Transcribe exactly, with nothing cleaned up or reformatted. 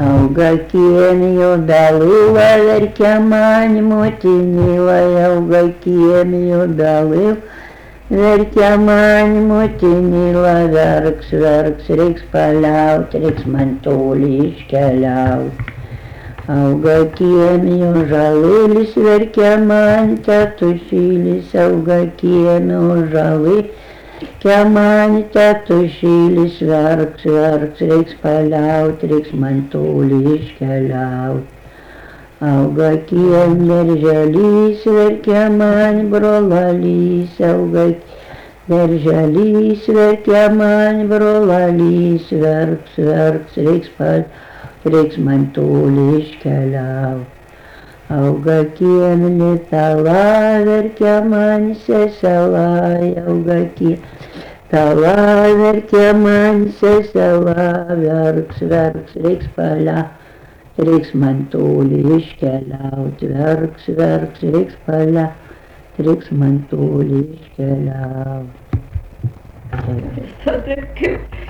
Auga kiemio dalila, verkia man motinila, auga kiemio dalila, verkia man motinila, verks, verks, reiks paliaut, reiks man toli iškeliaut. Auga kiemio žalilis, verkia man tetušilis, auga kiemio žalilis. Kiemani tetušilis, verks, verks, reiks paliaut, reiks man toli iškeliaut. Auga kiem darželys, verkia man brolalys, auga darželys, verkia man brolalys, verks, verks, reiks paliaut, reiks man toli iškeliaut. Auga kiem litala, verkia man sesela, auga kiem litala, verkia man sesela, verks, verks, reiks paliaut, reiks man toli iškeliaut, verks, verks, reiks paliaut, reiks man toli iškeliaut. Taip kaip